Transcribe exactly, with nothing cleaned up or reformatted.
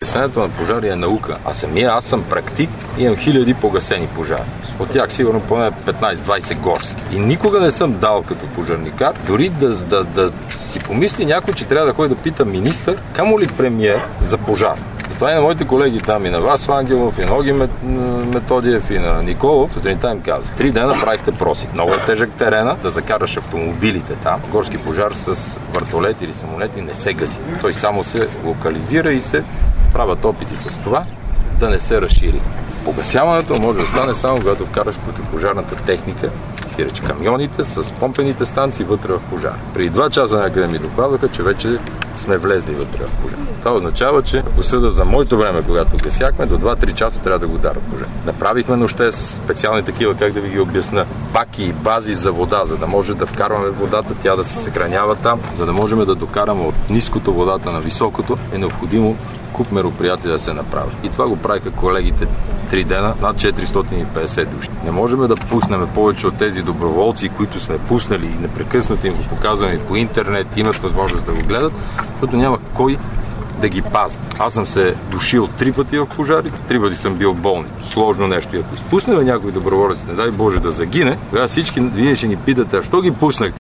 гасенето на пожари е наука. А самия аз съм практик и имам хиляди погасени пожари. От тях сигурно поне петнайсет-двайсет горски. И никога не съм дал като пожарникар, дори да, да, да си помисли някой, че трябва да ходи да пита министър, камо ли премиер за пожар. Това и на моите колеги там, и на вас, Ангелов, и на Оги Методиев, и на Николов, сутринта им казах. Три дена правихте просик. Много е тежък терена, да закараш автомобилите там. Горски пожар с вертолети или самолети не се гаси. Той само се локализира и се правят опити с това да не се разшири. Погасяването може да стане само когато вкараш противопожарната техника, си реч камионите с помпените станции вътре в пожар. Преди два часа някъде ми докладваха, че вече сме влезли вътре в пожар. Това означава, че ако съда за моето време, когато гасяхме, до два-три часа трябва да го дара пожар. Направихме нощес специални такива, как да ви ги обясна, паки и бази за вода, за да може да вкарваме водата, тя да се съхранява там, за да можем да докараме от ниското водата на високото, е необходимо куп мероприятия да се направят. И това го правиха колегите три дена, над четиристотин и петдесет души. Не можем да пуснем повече от тези доброволци, които сме пуснали и непрекъснато им го показваме по интернет, имат възможност да го гледат, защото няма кой да ги пази. Аз съм се душил три пъти в пожарите, три пъти съм бил болен. Сложно нещо. И ако изпуснем някой доброволец, не дай Боже да загине, тогава всички вие ще ни питате, а що ги пуснахте?